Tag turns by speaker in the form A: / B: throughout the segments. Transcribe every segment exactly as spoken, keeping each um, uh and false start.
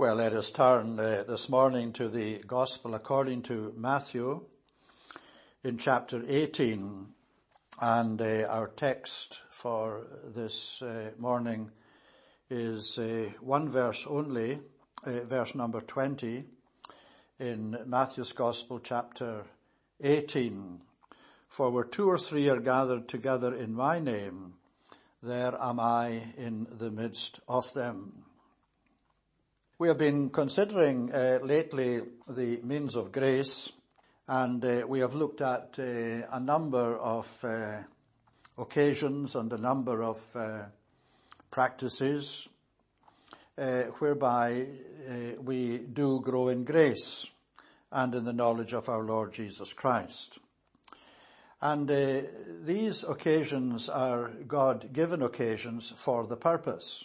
A: Well, let us turn uh, this morning to the Gospel according to Matthew in chapter eighteen. And uh, our text for this uh, morning is uh, one verse only, uh, verse number twenty in Matthew's Gospel chapter eighteen. For where two or three are gathered together in my name, there am I in the midst of them. We have been considering uh, lately the means of grace, and uh, we have looked at uh, a number of uh, occasions and a number of uh, practices uh, whereby uh, we do grow in grace and in the knowledge of our Lord Jesus Christ. And uh, these occasions are God-given occasions for the purpose,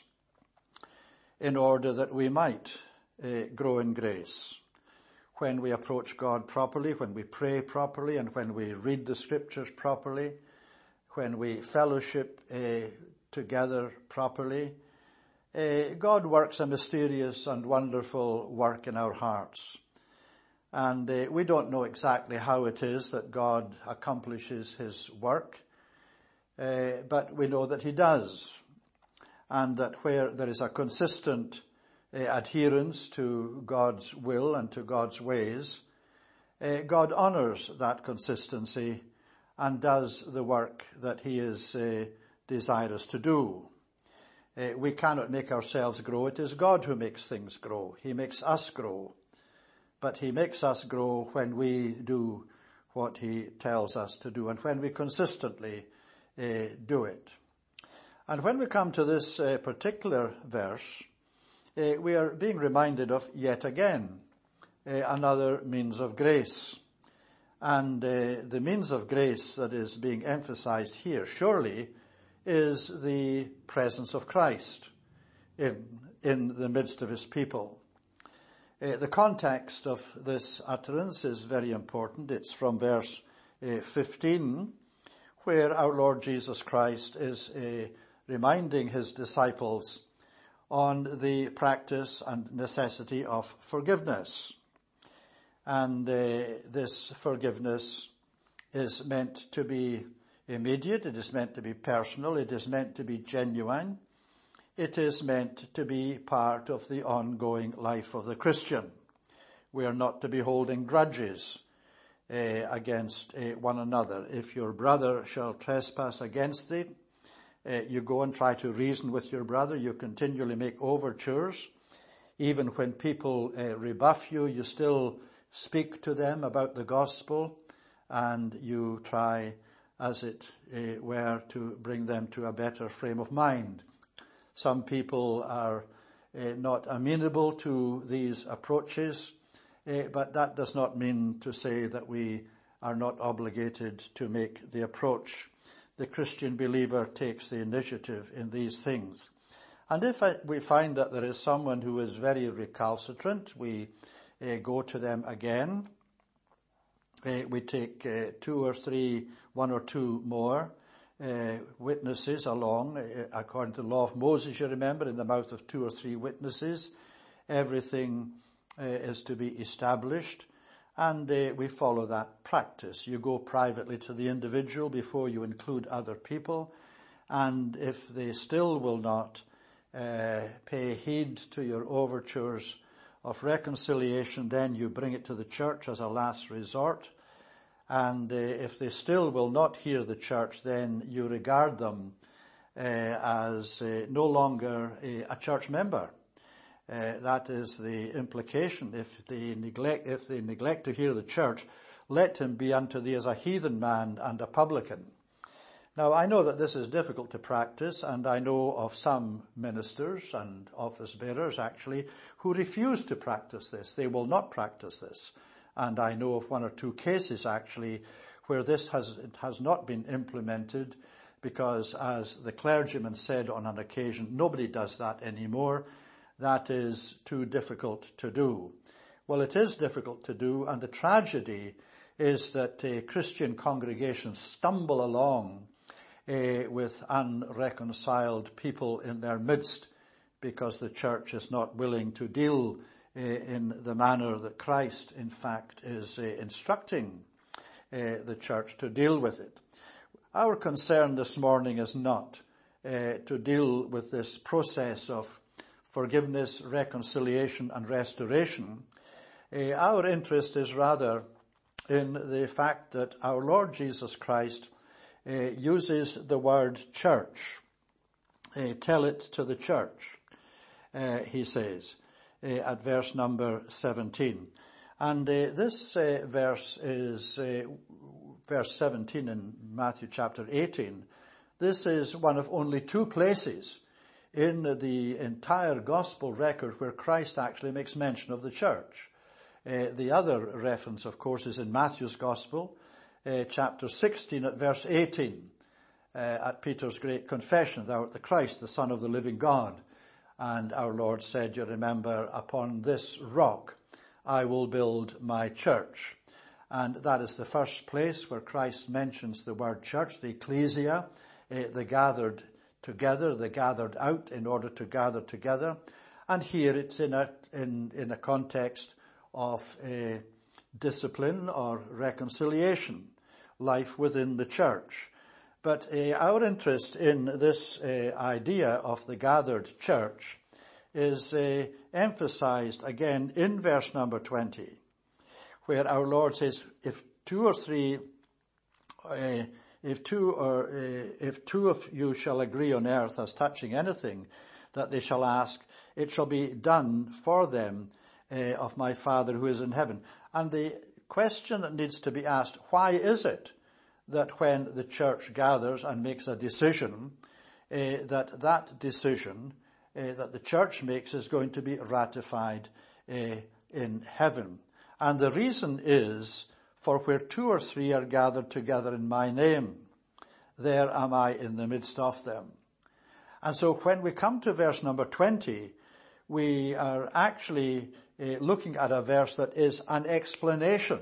A: in order that we might uh, grow in grace. When we approach God properly, when we pray properly, and when we read the scriptures properly, when we fellowship uh, together properly, uh, God works a mysterious and wonderful work in our hearts. And uh, we don't know exactly how it is that God accomplishes his work, uh, but we know that he does. And that where there is a consistent uh, adherence to God's will and to God's ways, uh, God honors that consistency and does the work that he is uh, desirous to do. Uh, we cannot make ourselves grow. It is God who makes things grow. He makes us grow. But he makes us grow when we do what he tells us to do and when we consistently uh, do it. And when we come to this uh, particular verse, uh, we are being reminded of yet again uh, another means of grace. And uh, the means of grace that is being emphasized here, surely, is the presence of Christ in, in the midst of his people. Uh, the context of this utterance is very important. It's from verse uh, fifteen, where our Lord Jesus Christ is uh, reminding his disciples on the practice and necessity of forgiveness. And uh, this forgiveness is meant to be immediate, it is meant to be personal, it is meant to be genuine, it is meant to be part of the ongoing life of the Christian. We are not to be holding grudges uh, against uh, one another. If your brother shall trespass against thee, Uh, you go and try to reason with your brother. You continually make overtures. Even when people uh, rebuff you, you still speak to them about the gospel, and you try, as it uh, were, to bring them to a better frame of mind. Some people are uh, not amenable to these approaches, uh, but that does not mean to say that we are not obligated to make the approach. The Christian believer takes the initiative in these things. And if I, we find that there is someone who is very recalcitrant, we uh, go to them again. Uh, we take uh, two or three, one or two more uh, witnesses along. Uh, according to the law of Moses, you remember, in the mouth of two or three witnesses, everything uh, is to be established. And uh, we follow that practice. You go privately to the individual before you include other people. And if they still will not uh, pay heed to your overtures of reconciliation, then you bring it to the church as a last resort. And uh, if they still will not hear the church, then you regard them uh, as uh, no longer a, a church member. Uh, that is the implication. If they neglect, if they neglect to hear the church, let him be unto thee as a heathen man and a publican. Now, I know that this is difficult to practice, and I know of some ministers and office bearers, actually, who refuse to practice this. They will not practice this. And I know of one or two cases, actually, where this has, it has not been implemented because, as the clergyman said on an occasion, nobody does that anymore. That is too difficult to do. Well, it is difficult to do, and the tragedy is that uh, Christian congregations stumble along uh, with unreconciled people in their midst because the church is not willing to deal uh, in the manner that Christ, in fact, is uh, instructing uh, the church to deal with it. Our concern this morning is not uh, to deal with this process of forgiveness, reconciliation, and restoration. Uh, our interest is rather in the fact that our Lord Jesus Christ uh, uses the word church. Uh, tell it to the church, uh, he says, uh, at verse number seventeen. And uh, this uh, verse is uh, verse seventeen in Matthew chapter eighteen. This is one of only two places in the entire gospel record where Christ actually makes mention of the church. Uh, the other reference, of course, is in Matthew's gospel, uh, chapter sixteen at verse eighteen, uh, at Peter's great confession, "Thou art the Christ, the Son of the living God." And our Lord said, you remember, "Upon this rock I will build my church." And that is the first place where Christ mentions the word church, the ecclesia, uh, the gathered together, the gathered out in order to gather together. And here it's in a, in, in a context of uh, discipline or reconciliation, life within the church. But uh, our interest in this uh, idea of the gathered church is uh, emphasized again in verse number twenty, where our Lord says, if two or three, uh, if two or uh, if two of you shall agree on earth as touching anything that they shall ask, it shall be done for them uh, of my Father who is in heaven. And the question that needs to be asked, why is it that when the church gathers and makes a decision, uh, that that decision uh, that the church makes is going to be ratified uh, in heaven? And the reason is, for where two or three are gathered together in my name, there am I in the midst of them. And so when we come to verse number twenty, we are actually uh, looking at a verse that is an explanation.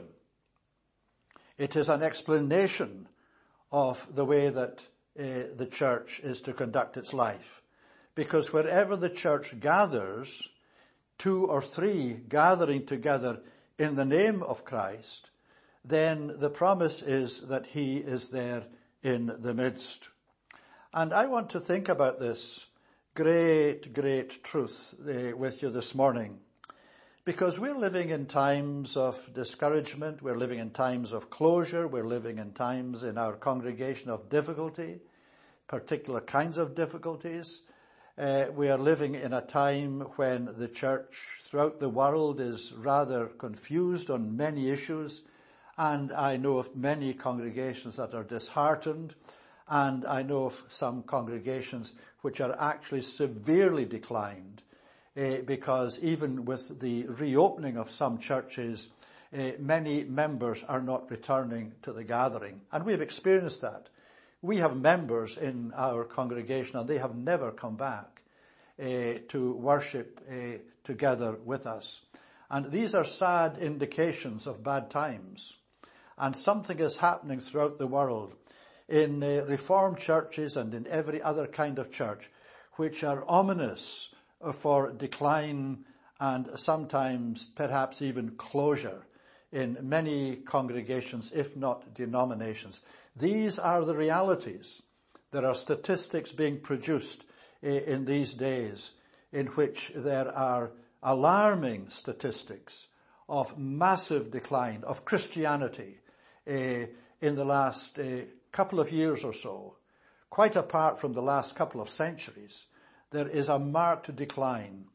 A: It is an explanation of the way that uh, the church is to conduct its life. Because wherever the church gathers, two or three gathering together in the name of Christ, then the promise is that he is there in the midst. And I want to think about this great, great truth uh, with you this morning. Because we're living in times of discouragement, we're living in times of closure, we're living in times in our congregation of difficulty, particular kinds of difficulties. Uh, we are living in a time when the church throughout the world is rather confused on many issues, and I know of many congregations that are disheartened, and I know of some congregations which are actually severely declined. Uh, because even with the reopening of some churches, uh, many members are not returning to the gathering. And we've experienced that. We have members in our congregation and they have never come back uh, to worship uh, together with us. And these are sad indications of bad times. And something is happening throughout the world in uh, Reformed churches and in every other kind of church, which are ominous for decline and sometimes perhaps even closure in many congregations, if not denominations. These are the realities. There are statistics being produced in these days in which there are alarming statistics of massive decline of Christianity in the last couple of years or so, quite apart from the last couple of centuries. There is a marked decline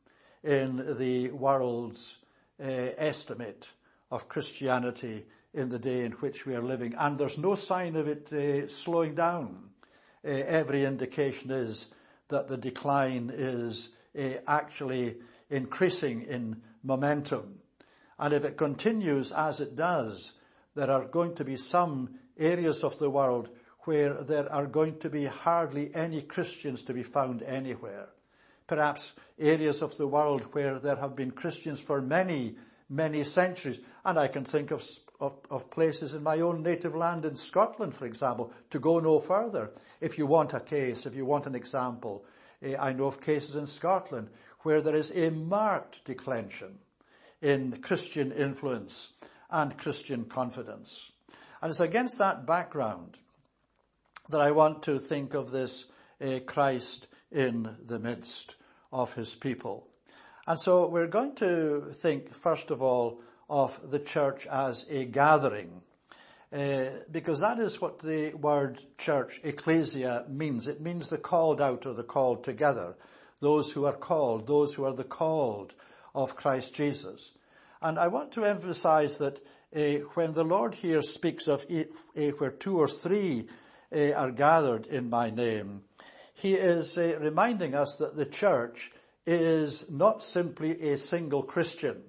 A: in the world's uh, estimate of Christianity in the day in which we are living. And there's no sign of it uh, slowing down. Uh, every indication is that the decline is uh, actually increasing in momentum. And if it continues as it does, there are going to be some areas of the world where there are going to be hardly any Christians to be found anywhere. Perhaps areas of the world where there have been Christians for many, many centuries. And I can think of, of, of places in my own native land in Scotland, for example, to go no further. If you want a case, if you want an example, Uh, I know of cases in Scotland where there is a marked declension in Christian influence and Christian confidence. And it's against that background that I want to think of this uh, Christ in the midst of his people. And so we're going to think, first of all, of the church as a gathering, uh, because that is what the word church, ecclesia, means. It means the called out or the called together, those who are called, those who are the called of Christ Jesus. And I want to emphasize that uh, when the Lord here speaks of uh, where two or three uh, are gathered in my name, he is uh, reminding us that the church is not simply a single Christian.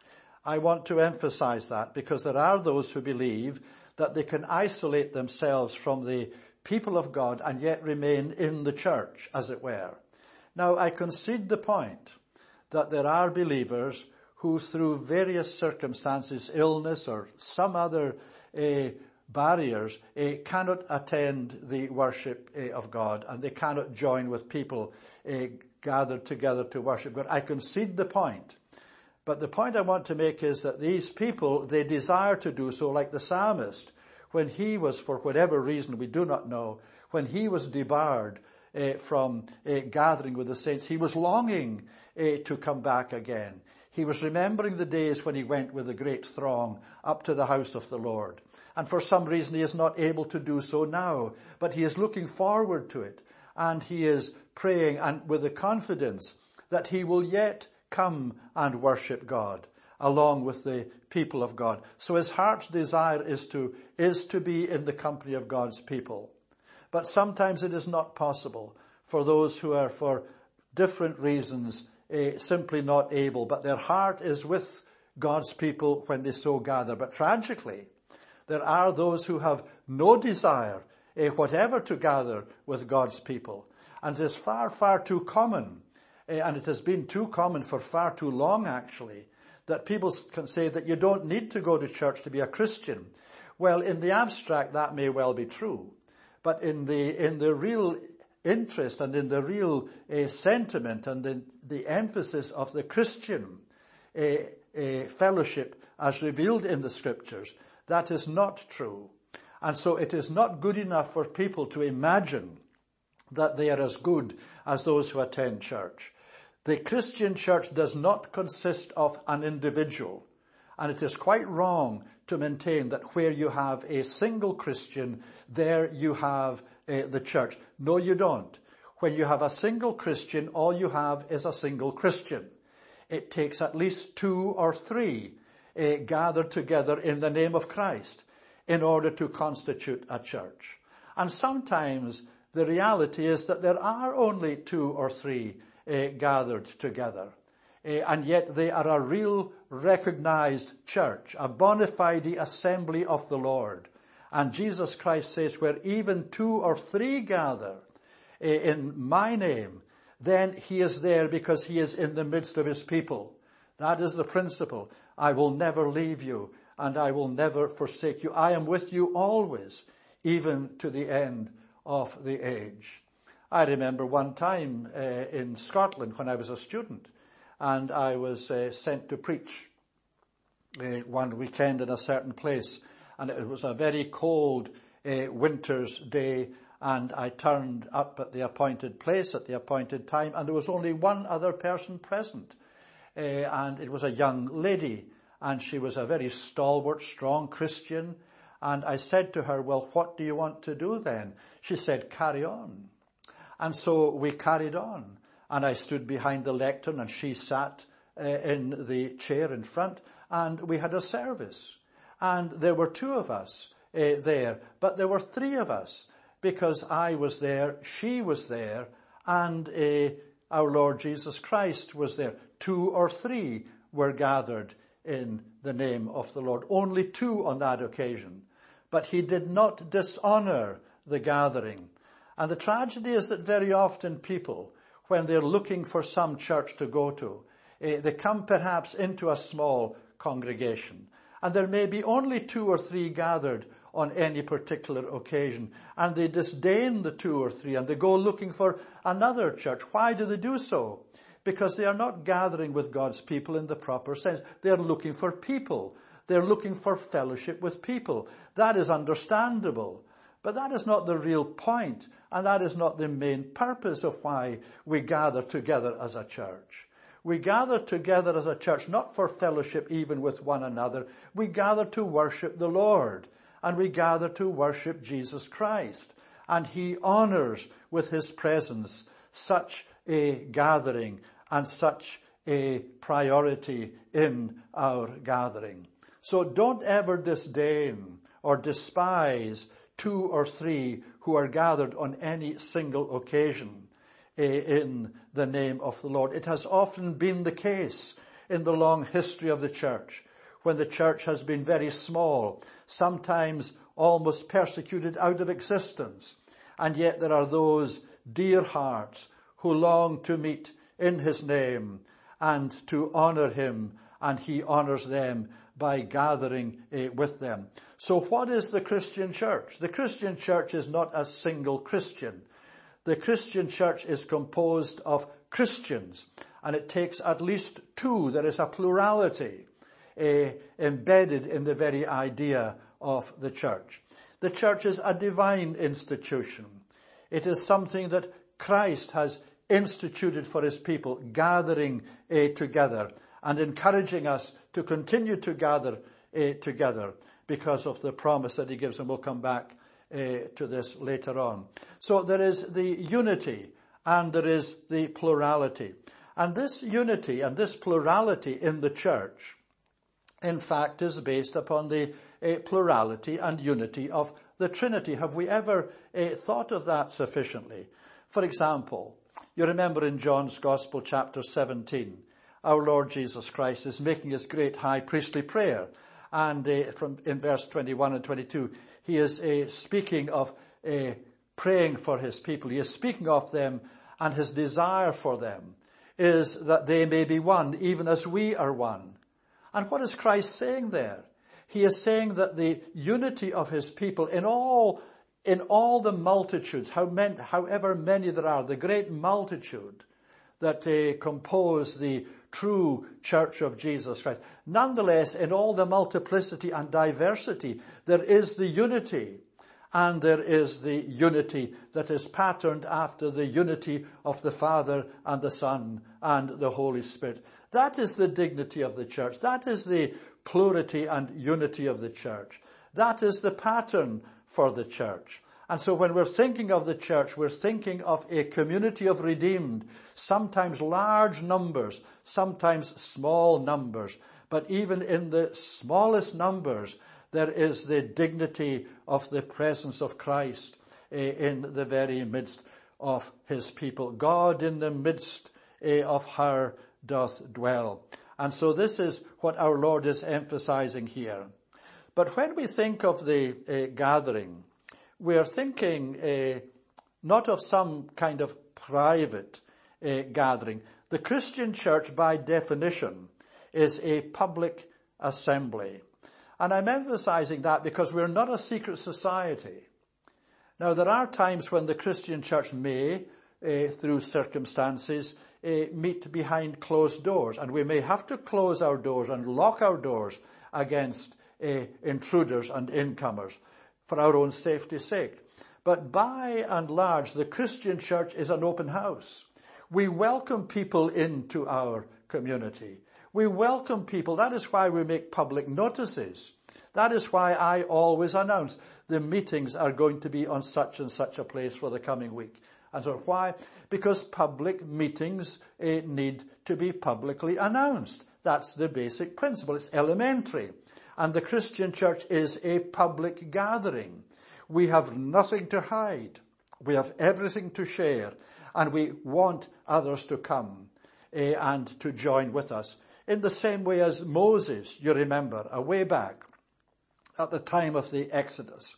A: I want to emphasize that because there are those who believe that they can isolate themselves from the people of God and yet remain in the church, as it were. Now, I concede the point that there are believers who through various circumstances, illness or some other uh, barriers, uh, cannot attend the worship uh, of God, and they cannot join with people uh, gathered together to worship God. I concede the point. But the point I want to make is that these people, they desire to do so, like the psalmist, when he was, for whatever reason we do not know, when he was debarred uh, from uh, gathering with the saints, he was longing uh, to come back again. He was remembering the days when he went with a great throng up to the house of the Lord. And for some reason he is not able to do so now, but he is looking forward to it. And he is praying and with the confidence that he will yet come and worship God along with the people of God. So his heart's desire is to, is to be in the company of God's people. But sometimes it is not possible for those who are for different reasons uh, simply not able, but their heart is with God's people when they so gather. But tragically, there are those who have no desire uh, whatever to gather with God's people. And it is far, far too common, uh, and it has been too common for far too long actually, that people can say that you don't need to go to church to be a Christian. Well, in the abstract that may well be true, but in the in the real interest and in the real uh, sentiment and in the emphasis of the Christian uh, uh, fellowship as revealed in the scriptures, that is not true. And so it is not good enough for people to imagine that they are as good as those who attend church. The Christian church does not consist of an individual, and it is quite wrong to maintain that where you have a single Christian, there you have uh, the church. No, you don't. When you have a single Christian, all you have is a single Christian. It takes at least two or three uh, gathered together in the name of Christ in order to constitute a church. And sometimes the reality is that there are only two or three uh, gathered together. Uh, and yet they are a real recognized church, a bona fide assembly of the Lord. And Jesus Christ says, where even two or three gather uh, in my name, then he is there because he is in the midst of his people. That is the principle. I will never leave you and I will never forsake you. I am with you always, even to the end of the age. I remember one time uh, in Scotland when I was a student, and I was uh, sent to preach uh, one weekend in a certain place, and it was a very cold uh, winter's day, and I turned up at the appointed place at the appointed time, and there was only one other person present, uh, and it was a young lady, and she was a very stalwart, strong Christian. And I said to her, well, what do you want to do then? She said, carry on. And so we carried on. And I stood behind the lectern and she sat uh, in the chair in front, and we had a service. And there were two of us uh, there, but there were three of us because I was there, she was there, and uh, our Lord Jesus Christ was there. Two or three were gathered in the name of the Lord. Only two on that occasion. But he did not dishonor the gathering. And the tragedy is that very often people, when they're looking for some church to go to, eh, they come perhaps into a small congregation. And there may be only two or three gathered on any particular occasion. And they disdain the two or three and they go looking for another church. Why do they do so? Because they are not gathering with God's people in the proper sense. They are looking for people. They're looking for fellowship with people. That is understandable. But that is not the real point, and that is not the main purpose of why we gather together as a church. We gather together as a church not for fellowship even with one another. We gather to worship the Lord, and we gather to worship Jesus Christ. And he honors with his presence such a gathering and such a priority in our gathering. So don't ever disdain or despise two or three who are gathered on any single occasion in the name of the Lord. It has often been the case in the long history of the church, when the church has been very small, sometimes almost persecuted out of existence. And yet there are those dear hearts who long to meet in his name and to honor him, and he honors them by gathering uh, with them. So what is the Christian church? The Christian church is not a single Christian. The Christian church is composed of Christians, and it takes at least two. There is a plurality uh, embedded in the very idea of the church. The church is a divine institution. It is something that Christ has instituted for his people, gathering uh, together and encouraging us to continue to gather uh, together because of the promise that he gives, and we'll come back uh, to this later on. So there is the unity and there is the plurality. And this unity and this plurality in the church, in fact, is based upon the uh, plurality and unity of the Trinity. Have we ever uh, thought of that sufficiently? For example, you remember in John's Gospel, chapter seventeen, our Lord Jesus Christ is making his great high priestly prayer. And uh, from in verse twenty-one and twenty-two, he is uh, speaking of uh, praying for his people. He is speaking of them, and his desire for them is that they may be one, even as we are one. And what is Christ saying there? He is saying that the unity of his people in all in all the multitudes, how many, however many there are, the great multitude that uh, compose the true church of Jesus Christ. Nonetheless, in all the multiplicity and diversity, there is the unity, and there is the unity that is patterned after the unity of the Father and the Son and the Holy Spirit. That is the dignity of the church. That is the plurality and unity of the church. That is the pattern for the church. And so when we're thinking of the church, we're thinking of a community of redeemed, sometimes large numbers, sometimes small numbers. But even in the smallest numbers, there is the dignity of the presence of Christ in the very midst of his people. God in the midst of her doth dwell. And so this is what our Lord is emphasizing here. But when we think of the uh, gathering, we are thinking uh, not of some kind of private uh, gathering. The Christian church, by definition, is a public assembly. And I'm emphasizing that because we're not a secret society. Now, there are times when the Christian church may, uh, through circumstances, uh, meet behind closed doors. And we may have to close our doors and lock our doors against uh, intruders and incomers for our own safety's sake. But by and large, the Christian church is an open house. We welcome people into our community. We welcome people. That is why we make public notices. That is why I always announce the meetings are going to be on such and such a place for the coming week. And so why? Because public meetings uh, need to be publicly announced. That's the basic principle. It's elementary. And the Christian church is a public gathering. We have nothing to hide. We have everything to share. And we want others to come uh, and to join with us. In the same way as Moses, you remember, a way back at the time of the Exodus,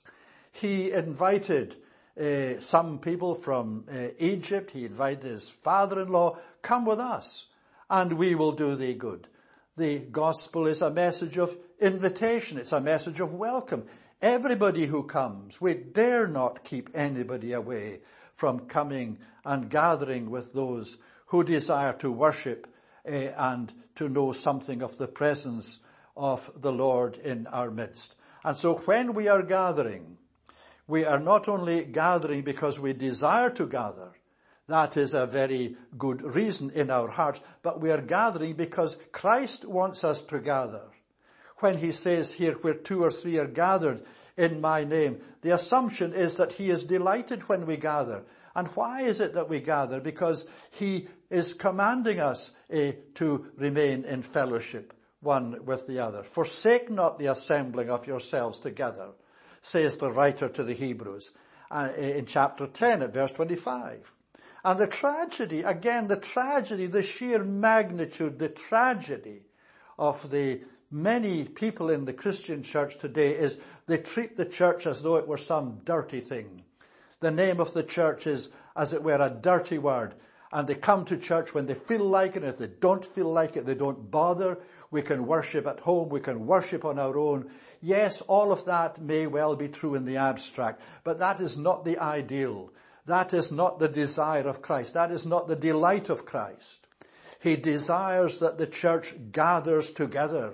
A: he invited uh, some people from uh, Egypt. He invited his father-in-law, come with us and we will do thee good. The gospel is a message of invitation. It's a message of welcome. Everybody who comes, we dare not keep anybody away from coming and gathering with those who desire to worship uh, and to know something of the presence of the Lord in our midst. And so when we are gathering, we are not only gathering because we desire to gather. That is a very good reason in our hearts. But we are gathering because Christ wants us to gather. When he says here, where two or three are gathered in my name, the assumption is that he is delighted when we gather. And why is it that we gather? Because he is commanding us uh, to remain in fellowship one with the other. Forsake not the assembling of yourselves together, says the writer to the Hebrews uh, in chapter ten at verse twenty-five. And the tragedy, again, the tragedy, the sheer magnitude, the tragedy of the many people in the Christian church today is they treat the church as though it were some dirty thing. The name of the church is, as it were, a dirty word. And they come to church when they feel like it. If they don't feel like it, they don't bother. We can worship at home. We can worship on our own. Yes, all of that may well be true in the abstract, but that is not the ideal. That is not the desire of Christ. That is not the delight of Christ. He desires that the church gathers together.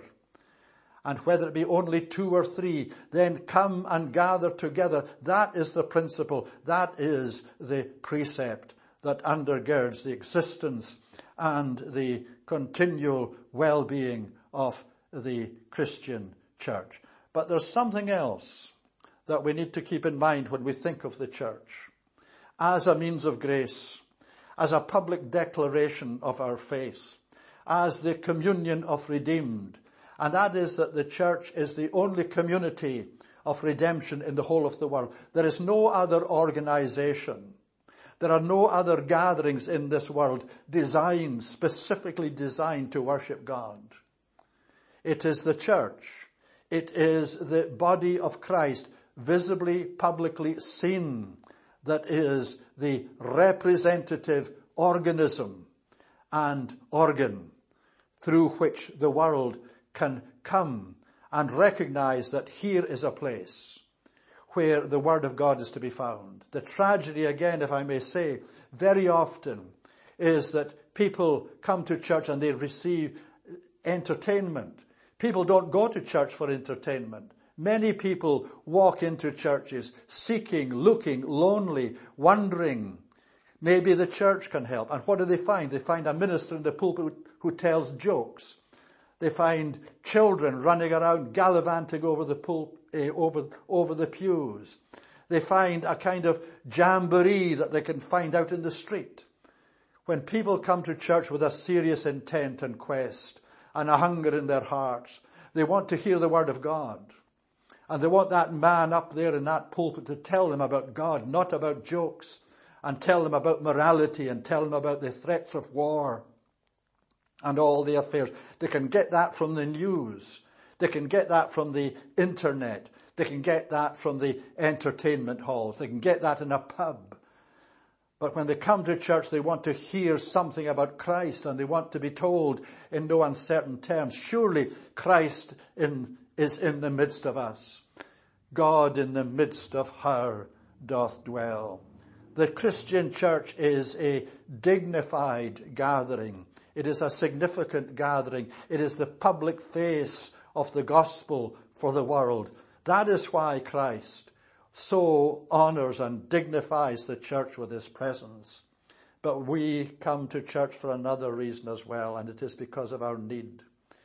A: And whether it be only two or three, then come and gather together. That is the principle. That is the precept that undergirds the existence and the continual well-being of the Christian church. But there's something else that we need to keep in mind when we think of the church as a means of grace, as a public declaration of our faith, as the communion of redeemed. And that is that the church is the only community of redemption in the whole of the world. There is no other organization. There are no other gatherings in this world designed, specifically designed to worship God. It is the church. It is the body of Christ, visibly, publicly seen, that is the representative organism and organ through which the world can come and recognize that here is a place where the Word of God is to be found. The tragedy, again, if I may say, very often is that people come to church and they receive entertainment. People don't go to church for entertainment. Many people walk into churches seeking, looking, lonely, wondering. Maybe the church can help. And what do they find? They find a minister in the pulpit who tells jokes. They find children running around gallivanting over the pul- uh, over over the pews. They find a kind of jamboree that they can find out in the street. When people come to church with a serious intent and quest and a hunger in their hearts, they want to hear the Word of God. And they want that man up there in that pulpit to tell them about God, not about jokes, and tell them about morality and tell them about the threats of war and all the affairs. They can get that from the news. They can get that from the internet. They can get that from the entertainment halls. They can get that in a pub. But when they come to church, they want to hear something about Christ, and they want to be told in no uncertain terms, surely Christ in, is in the midst of us. God in the midst of her doth dwell. The Christian church is a dignified gathering. It is a significant gathering. It is the public face of the gospel for the world. That is why Christ so honors and dignifies the church with his presence. But we come to church for another reason as well, and it is because of our need.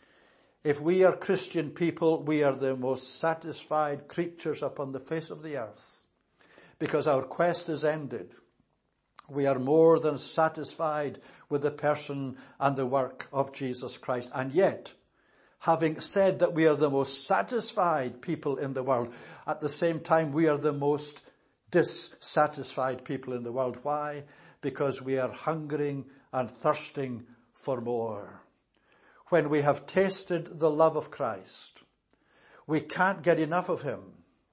A: If we are Christian people, we are the most satisfied creatures upon the face of the earth, because our quest is ended. We are more than satisfied with the person and the work of Jesus Christ. And yet, having said that we are the most satisfied people in the world, at the same time we are the most dissatisfied people in the world. Why? Because we are hungering and thirsting for more. When we have tasted the love of Christ, we can't get enough of him.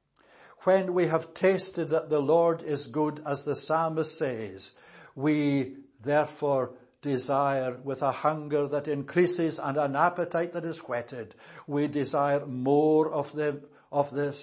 A: When we have tasted that the Lord is good, as the psalmist says, we therefore desire with a hunger that increases and an appetite that is whetted. We desire more of them, of this,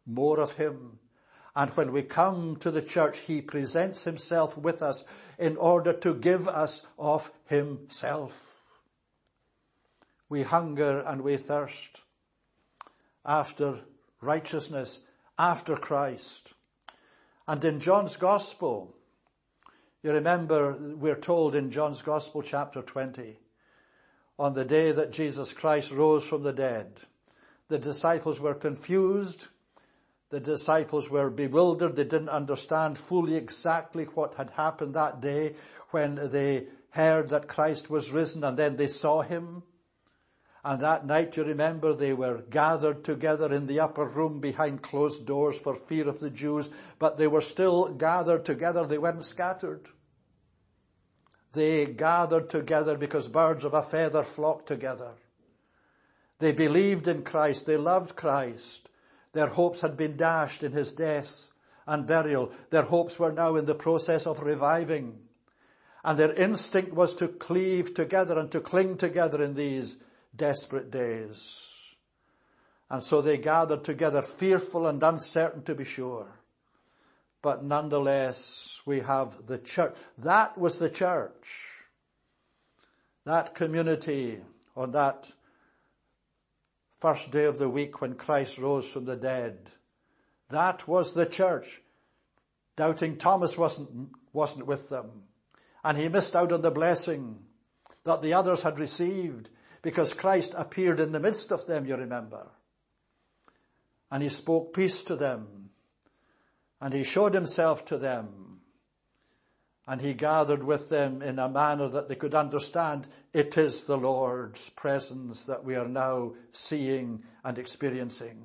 A: more of him. And when we come to the church, he presents himself with us in order to give us of himself. We hunger and we thirst after righteousness, after Christ. And in John's Gospel, you remember we're told in John's Gospel chapter twenty, on the day that Jesus Christ rose from the dead, the disciples were confused. The disciples were bewildered. They didn't understand fully exactly what had happened that day when they heard that Christ was risen, and then they saw him. And that night, you remember, they were gathered together in the upper room behind closed doors for fear of the Jews, but they were still gathered together. They weren't scattered. They gathered together because birds of a feather flock together. They believed in Christ. They loved Christ. Their hopes had been dashed in his death and burial. Their hopes were now in the process of reviving. And their instinct was to cleave together and to cling together in these desperate days. And so they gathered together, fearful and uncertain to be sure. But nonetheless, we have the church. That was the church. That community on that first day of the week when Christ rose from the dead. That was the church. Doubting Thomas wasn't, wasn't with them. And he missed out on the blessing that the others had received because Christ appeared in the midst of them, you remember. And he spoke peace to them. And he showed himself to them. And he gathered with them in a manner that they could understand it is the Lord's presence that we are now seeing and experiencing.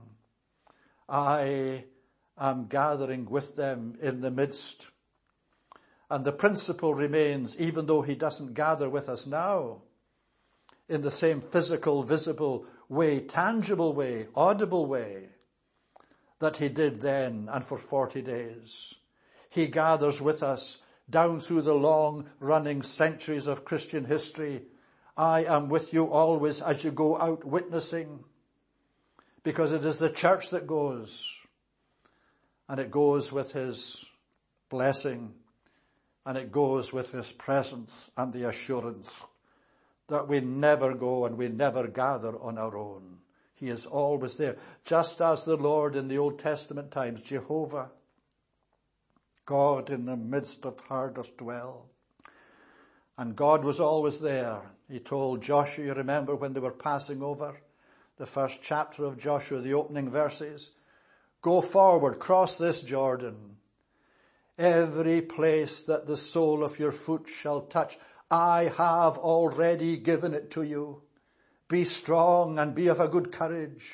A: I am gathering with them in the midst. And the principle remains, even though he doesn't gather with us now, in the same physical, visible way, tangible way, audible way that he did then and for forty days. He gathers with us down through the long-running centuries of Christian history. I am with you always as you go out witnessing, because it is the church that goes, and it goes with his blessing, and it goes with his presence and the assurance that we never go and we never gather on our own. He is always there, just as the Lord in the Old Testament times, Jehovah, God in the midst of her doth dwell. And God was always there. He told Joshua, you remember when they were passing over, the first chapter of Joshua, the opening verses, go forward, cross this Jordan. Every place that the sole of your foot shall touch, I have already given it to you. Be strong and be of a good courage.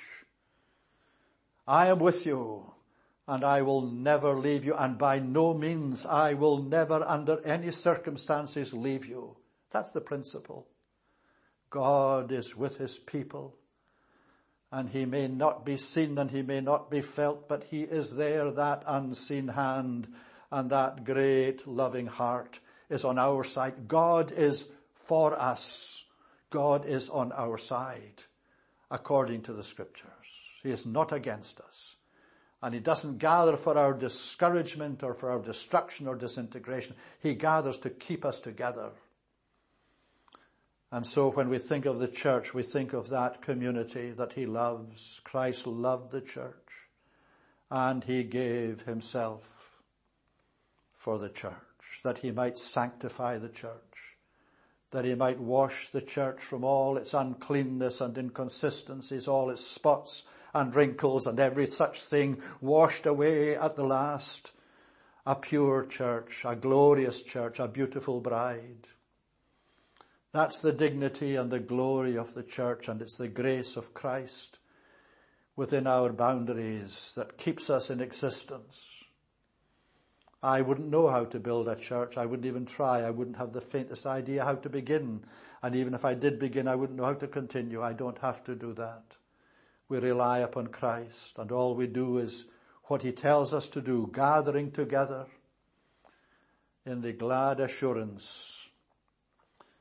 A: I am with you, and I will never leave you, and by no means I will never under any circumstances leave you. That's the principle. God is with his people, and he may not be seen and he may not be felt, but he is there. That unseen hand and that great loving heart is on our side. God is for us. God is on our side, according to the scriptures. He is not against us. And he doesn't gather for our discouragement or for our destruction or disintegration. He gathers to keep us together. And so when we think of the church, we think of that community that he loves. Christ loved the church, and he gave himself for the church, that he might sanctify the church, that he might wash the church from all its uncleanness and inconsistencies, all its spots and wrinkles and every such thing, washed away at the last. A pure church, a glorious church, a beautiful bride. That's the dignity and the glory of the church, and it's the grace of Christ within our boundaries that keeps us in existence. I wouldn't know how to build a church. I wouldn't even try. I wouldn't have the faintest idea how to begin. And even if I did begin, I wouldn't know how to continue. I don't have to do that. We rely upon Christ, and all we do is what he tells us to do, gathering together in the glad assurance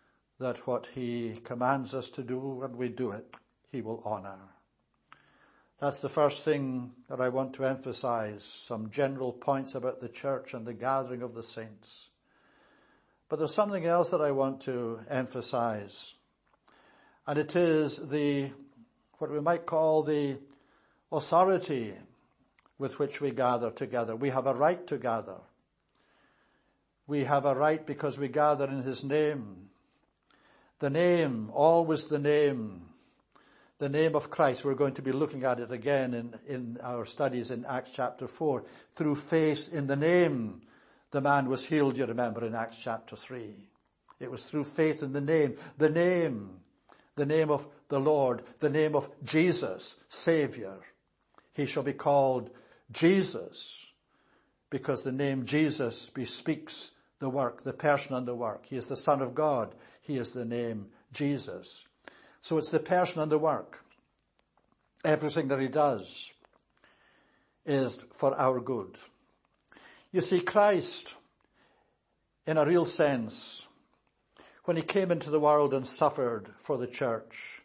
A: that what he commands us to do, and we do it, he will honor. That's the first thing that I want to emphasize, some general points about the church and the gathering of the saints. But there's something else that I want to emphasize, and it is the, what we might call the authority with which we gather together. We have a right to gather. We have a right because we gather in his name. The name, always the name, the name of Christ. We're going to be looking at it again in, in our studies in Acts chapter four. Through faith in the name, the man was healed, you remember, in Acts chapter three. It was through faith in the name, the name, the name of the Lord, the name of Jesus, Savior. He shall be called Jesus, because the name Jesus bespeaks the work, the person and the work. He is the Son of God. He is the name Jesus. So it's the person and the work. Everything that he does is for our good. You see, Christ, in a real sense, when he came into the world and suffered for the church,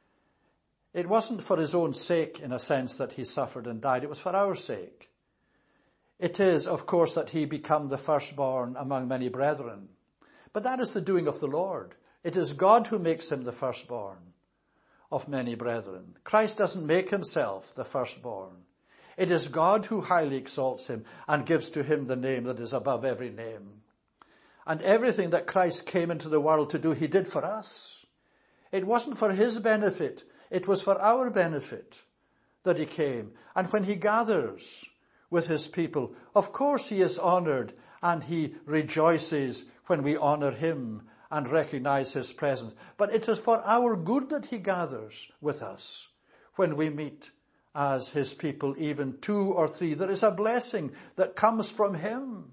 A: it wasn't for his own sake, in a sense, that he suffered and died. It was for our sake. It is, of course, that he become the firstborn among many brethren. But that is the doing of the Lord. It is God who makes him the firstborn of many brethren. Christ doesn't make himself the firstborn. It is God who highly exalts him and gives to him the name that is above every name. And everything that Christ came into the world to do, he did for us. It wasn't for his benefit. It was for our benefit that he came. And when he gathers with his people, of course he is honored and he rejoices when we honor him and recognize his presence. But it is for our good that he gathers with us when we meet as his people, even two or three. There is a blessing that comes from him.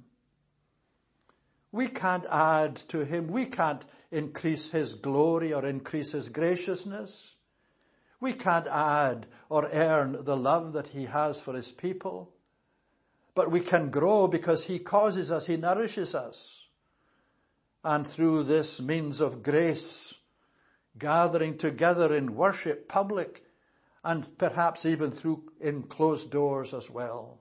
A: We can't add to him. We can't increase his glory or increase his graciousness. We can't add or earn the love that he has for his people. But we can grow because he causes us, he nourishes us. And through this means of grace, gathering together in worship, public, and perhaps even through in closed doors as well.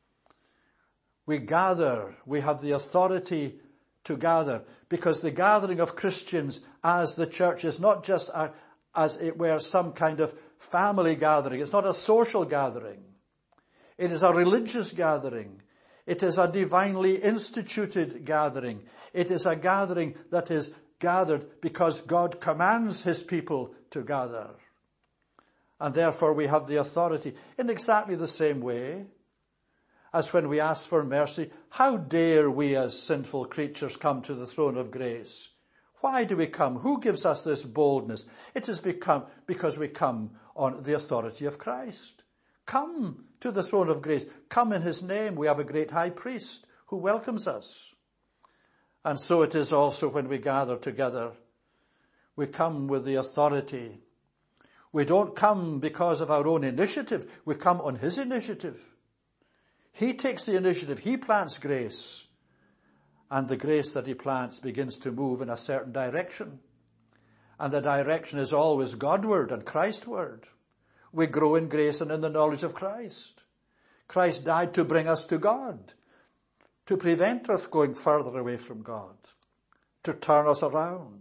A: We gather, we have the authority to gather, because the gathering of Christians as the church is not just a, as it were some kind of family gathering. It's not a social gathering. It is a religious gathering. It is a divinely instituted gathering. It is a gathering that is gathered because God commands his people to gather. And therefore we have the authority in exactly the same way as when we ask for mercy. How dare we as sinful creatures come to the throne of grace? Why do we come? Who gives us this boldness? It is become because we come on the authority of Christ. Come to the throne of grace. Come in his name. We have a great high priest who welcomes us. And so it is also when we gather together. We come with the authority. We don't come because of our own initiative. We come on his initiative. He takes the initiative. He plants grace. And the grace that he plants begins to move in a certain direction. And the direction is always Godward and Christward. We grow in grace and in the knowledge of Christ. Christ died to bring us to God, to prevent us going further away from God, to turn us around.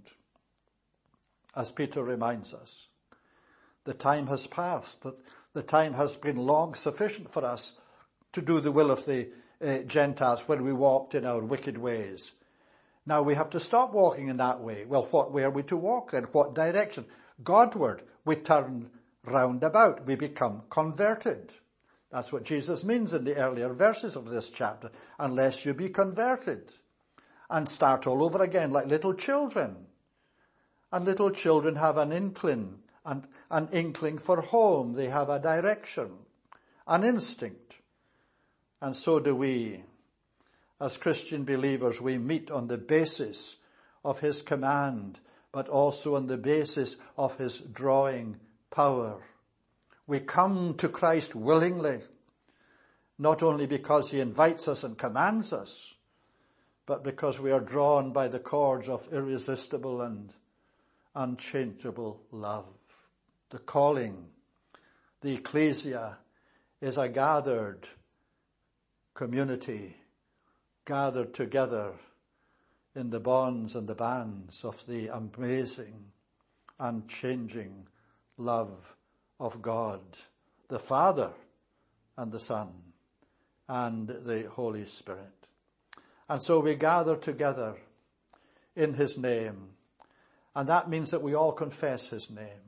A: As Peter reminds us, the time has passed, that the time has been long sufficient for us to do the will of the uh, Gentiles when we walked in our wicked ways. Now we have to stop walking in that way. Well, what way are we to walk then? What direction? Godward. We turn round about. We become converted. That's what Jesus means in the earlier verses of this chapter. Unless you be converted and start all over again like little children. And little children have an inkling, and an inkling for home. They have a direction, an instinct. And so do we. As Christian believers, we meet on the basis of his command, but also on the basis of his drawing power. We come to Christ willingly, not only because he invites us and commands us, but because we are drawn by the cords of irresistible and unchangeable love. The calling, The ecclesia is a gathered community, gathered together in the bonds and the bands of the amazing, unchanging love of God, the Father and the Son and the Holy Spirit. And so we gather together in his name, and that means that we all confess his name.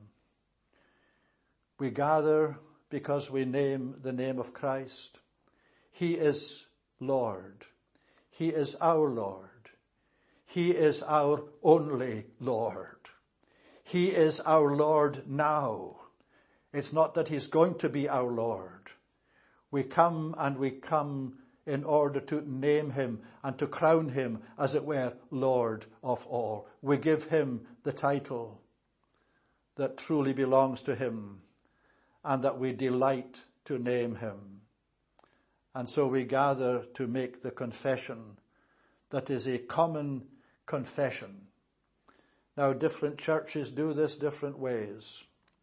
A: We gather because we name the name of Christ. He is Lord. He is our Lord. He is our only Lord. He is our Lord now. It's not that he's going to be our Lord. We come and we come in order to name him and to crown him, as it were, Lord of all. We give him the title that truly belongs to him, and that we delight to name him. And so we gather to make the confession that is a common confession. Now, different churches do this different ways.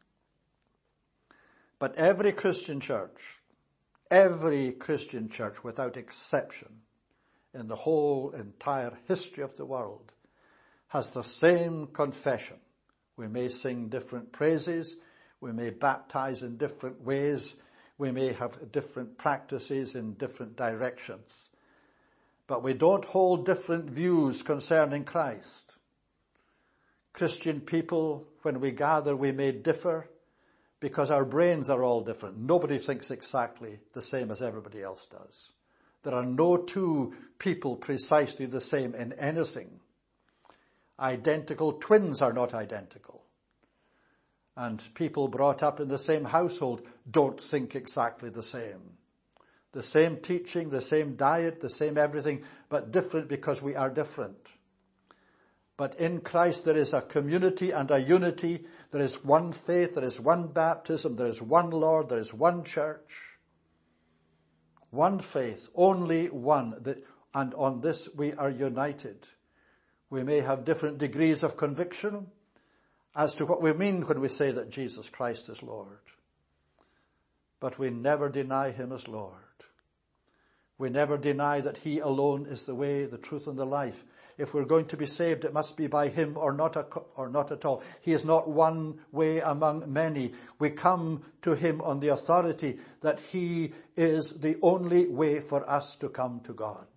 A: But every Christian church, every Christian church without exception in the whole entire history of the world has the same confession. We may sing different praises. We may baptize in different ways. We may have different practices in different directions. But we don't hold different views concerning Christ. Christian people, when we gather, we may differ because our brains are all different. Nobody thinks exactly the same as everybody else does. There are no two people precisely the same in anything. Identical twins are not identical. And people brought up in the same household don't think exactly the same. The same teaching, the same diet, the same everything, but different because we are different. But in Christ there is a community and a unity. There is one faith, there is one baptism, there is one Lord, there is one church. One faith, only one. And on this we are united. We may have different degrees of conviction as to what we mean when we say that Jesus Christ is Lord. But we never deny him as Lord. We never deny that he alone is the way, the truth, and the life. If we're going to be saved, it must be by him or not, or not at all. He is not one way among many. We come to him on the authority that he is the only way for us to come to God.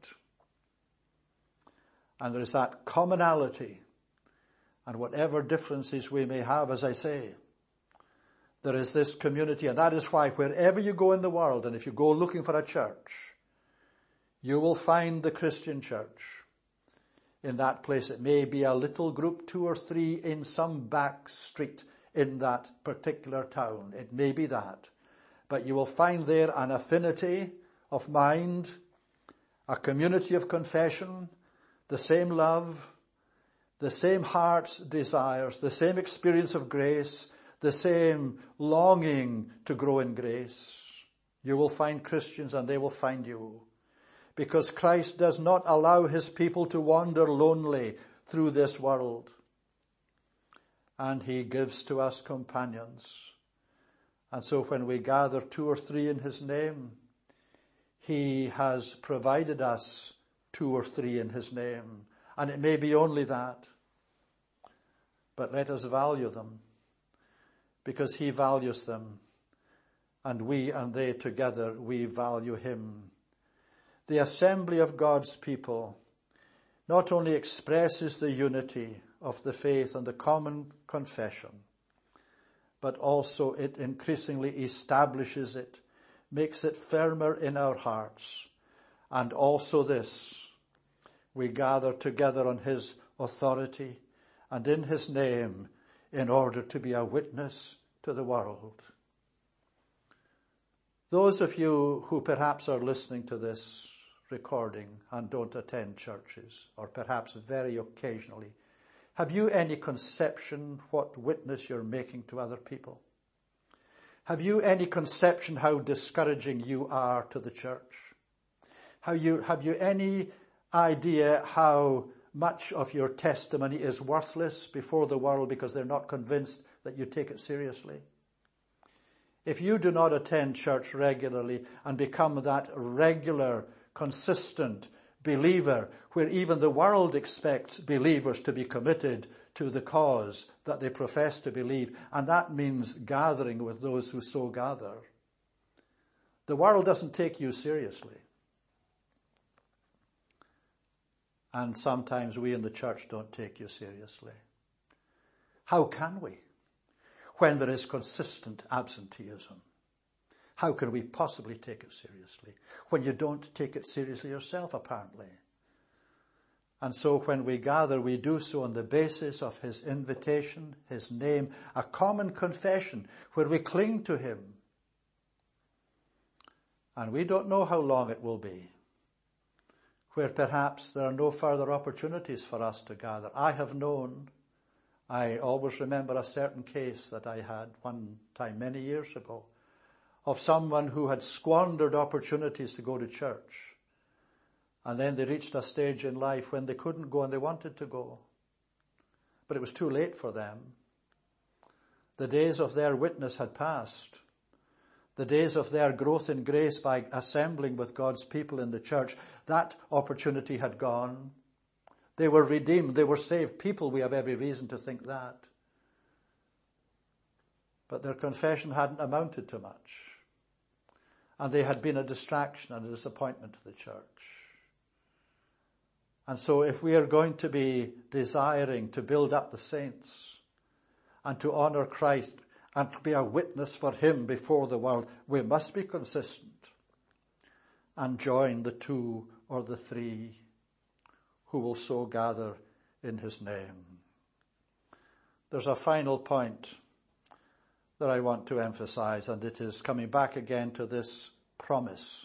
A: And there is that commonality. And whatever differences we may have, as I say, there is this community. And that is why wherever you go in the world, and if you go looking for a church, you will find the Christian church. In that place, it may be a little group, two or three in some back street in that particular town. It may be that. But you will find there an affinity of mind, a community of confession, the same love, the same heart's desires, the same experience of grace, the same longing to grow in grace. You will find Christians and they will find you. Because Christ does not allow his people to wander lonely through this world. And he gives to us companions. And so when we gather two or three in his name, he has provided us two or three in his name. And it may be only that. But let us value them. Because he values them. And we and they together, we value him. The assembly of God's people not only expresses the unity of the faith and the common confession, but also it increasingly establishes it, makes it firmer in our hearts. And also this, we gather together on his authority and in his name in order to be a witness to the world. Those of you who perhaps are listening to this recording and don't attend churches, or perhaps very occasionally, have you any conception what witness you're making to other people? Have you any conception how discouraging you are to the church? How you, have you any idea how much of your testimony is worthless before the world because they're not convinced that you take it seriously? If you do not attend church regularly and become that regular, consistent believer where even the world expects believers to be committed to the cause that they profess to believe, and that means gathering with those who so gather, the world doesn't take you seriously. And sometimes we in the church don't take you seriously. How can we? When there is consistent absenteeism. How can we possibly take it seriously? When you don't take it seriously yourself, apparently. And so when we gather, we do so on the basis of his invitation, his name, a common confession where we cling to him. And we don't know how long it will be, where perhaps there are no further opportunities for us to gather. I have known, I always remember a certain case that I had one time many years ago of someone who had squandered opportunities to go to church. And then they reached a stage in life when they couldn't go and they wanted to go. But it was too late for them. The days of their witness had passed. The days of their growth in grace by assembling with God's people in the church, that opportunity had gone. They were redeemed. They were saved people. We have every reason to think that. But their confession hadn't amounted to much. And they had been a distraction and a disappointment to the church. And so if we are going to be desiring to build up the saints and to honor Christ and to be a witness for him before the world, we must be consistent and join the two or the three who will so gather in his name. There's a final point that I want to emphasize, and it is coming back again to this promise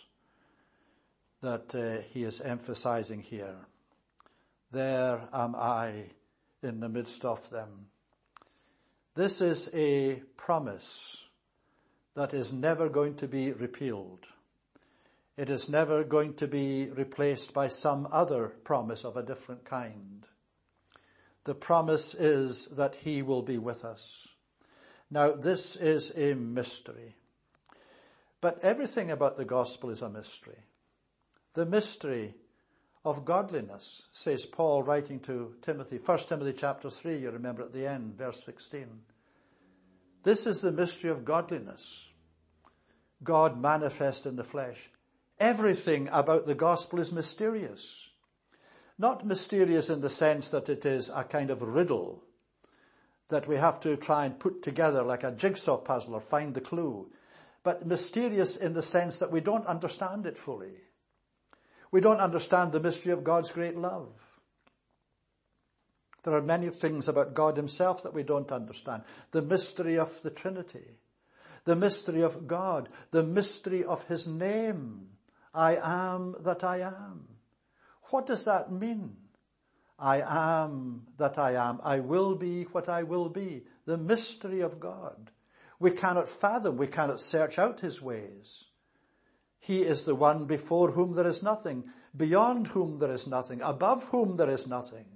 A: that uh, he is emphasizing here. There am I in the midst of them. This is a promise that is never going to be repealed. It is never going to be replaced by some other promise of a different kind. The promise is that he will be with us. Now, this is a mystery. But everything about the gospel is a mystery. The mystery of godliness, says Paul writing to Timothy. First Timothy chapter three, you remember at the end, verse sixteen. This is the mystery of godliness. God manifest in the flesh. Everything about the gospel is mysterious. Not mysterious in the sense that it is a kind of riddle that we have to try and put together like a jigsaw puzzle or find the clue. But mysterious in the sense that we don't understand it fully. We don't understand the mystery of God's great love. There are many things about God himself that we don't understand. The mystery of the Trinity. The mystery of God. The mystery of his name. I am that I am. What does that mean? I am that I am. I will be what I will be. The mystery of God. We cannot fathom, we cannot search out his ways. He is the one before whom there is nothing, beyond whom there is nothing, above whom there is nothing.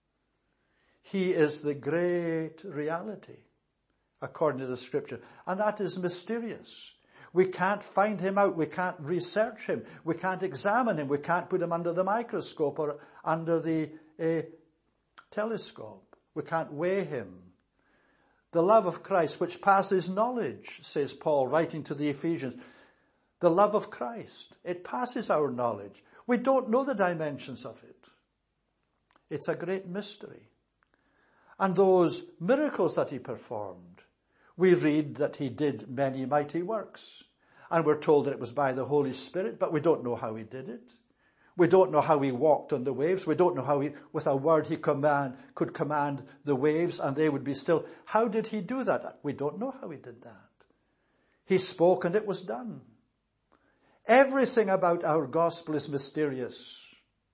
A: He is the great reality, according to the scripture. And that is mysterious. We can't find him out. We can't research him. We can't examine him. We can't put him under the microscope or under the uh, telescope. We can't weigh him. The love of Christ, which passes knowledge, says Paul, writing to the Ephesians. The love of Christ, it passes our knowledge. We don't know the dimensions of it. It's a great mystery. And those miracles that he performed, we read that he did many mighty works. And we're told that it was by the Holy Spirit, but we don't know how he did it. We don't know how he walked on the waves. We don't know how he, with a word he command, could command the waves and they would be still. How did he do that? We don't know how he did that. He spoke and it was done. Everything about our gospel is mysterious.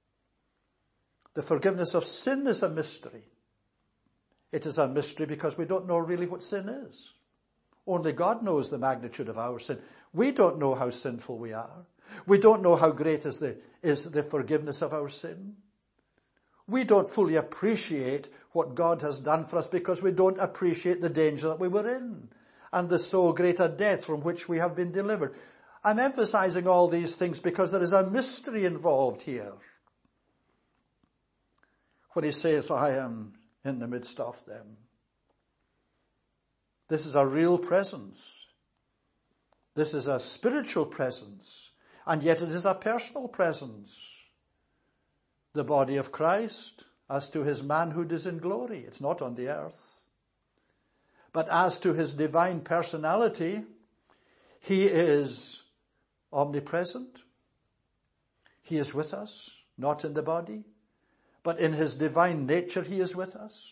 A: The forgiveness of sin is a mystery. It is a mystery because we don't know really what sin is. Only God knows the magnitude of our sin. We don't know how sinful we are. We don't know how great is the, is the forgiveness of our sin. We don't fully appreciate what God has done for us because we don't appreciate the danger that we were in. and the so great a death from which we have been delivered. I'm emphasizing all these things because there is a mystery involved here. When he says, I am in the midst of them. This is a real presence. This is a spiritual presence. And yet it is a personal presence. The body of Christ, as to his manhood, is in glory. It's not on the earth. But as to his divine personality, he is omnipresent. He is with us, not in the body, but in his divine nature he is with us.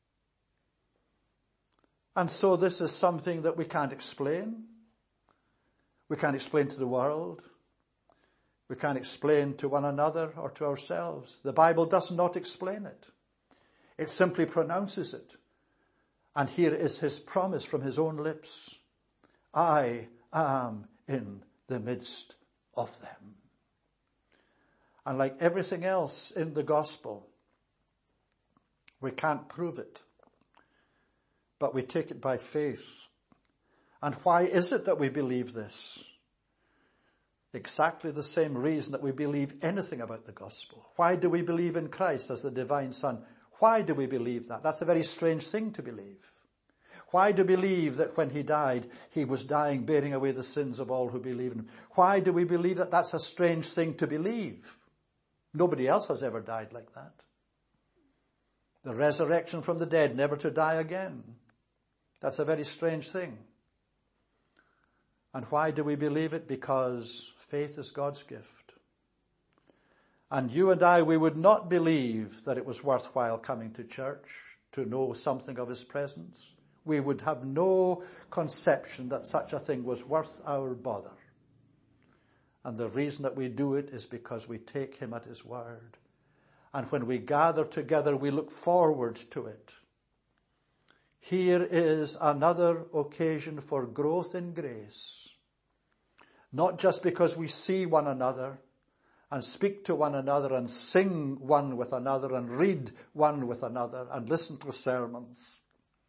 A: And so this is something that we can't explain. We can't explain to the world. We can't explain to one another or to ourselves. The Bible does not explain it. It simply pronounces it. And here is his promise from his own lips. I am in the midst of them. And like everything else in the gospel, we can't prove it, but we take it by faith. And why is it that we believe this? Exactly the same reason that we believe anything about the gospel. Why do we believe in Christ as the divine Son? Why do we believe that? That's a very strange thing to believe. Why do we believe that when he died, he was dying, bearing away the sins of all who believe in him? Why do we believe that? That's a strange thing to believe. Nobody else has ever died like that. The resurrection from the dead, never to die again. That's a very strange thing. And why do we believe it? Because faith is God's gift. And you and I, we would not believe that it was worthwhile coming to church to know something of his presence. We would have no conception that such a thing was worth our bother. And the reason that we do it is because we take him at his word. And when we gather together, we look forward to it. Here is another occasion for growth in grace. Not just because we see one another and speak to one another and sing one with another and read one with another and listen to sermons,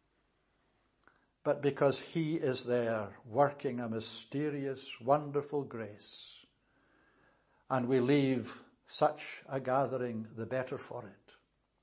A: but because he is there working a mysterious, wonderful grace. And we leave such a gathering the better for it.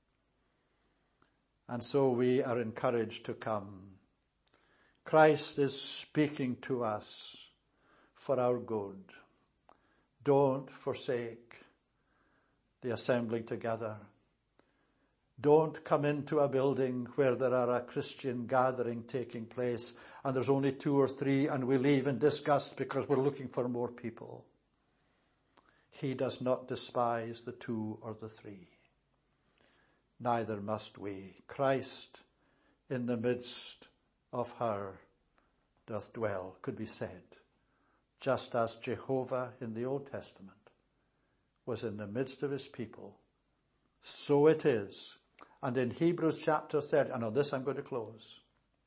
A: And so we are encouraged to come. Christ is speaking to us for our good. Don't forsake the assembling together. Don't come into a building where there are a Christian gathering taking place and there's only two or three and we leave in disgust because we're looking for more people. He does not despise the two or the three. Neither must we. Christ in the midst of her doth dwell, could be said, just as Jehovah in the Old Testament was in the midst of his people. So it is. And in Hebrews chapter thirty, and on this I'm going to close.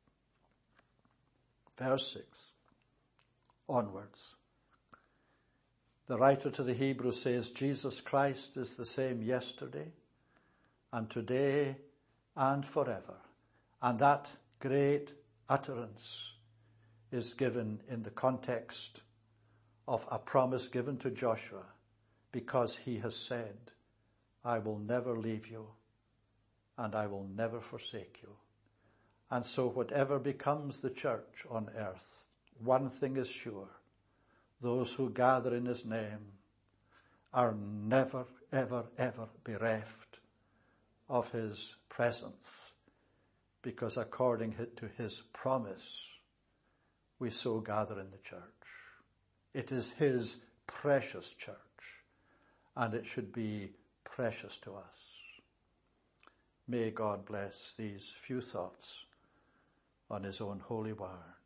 A: Verse six onwards. The writer to the Hebrews says, Jesus Christ is the same yesterday and today and forever. And that great utterance is given in the context of a promise given to Joshua, because he has said, I will never leave you and I will never forsake you. And so whatever becomes the church on earth, one thing is sure. Those who gather in his name are never, ever, ever bereft of his presence, because according to his promise, we so gather in the church. It is his precious church, and it should be precious to us. May God bless these few thoughts on his own holy word.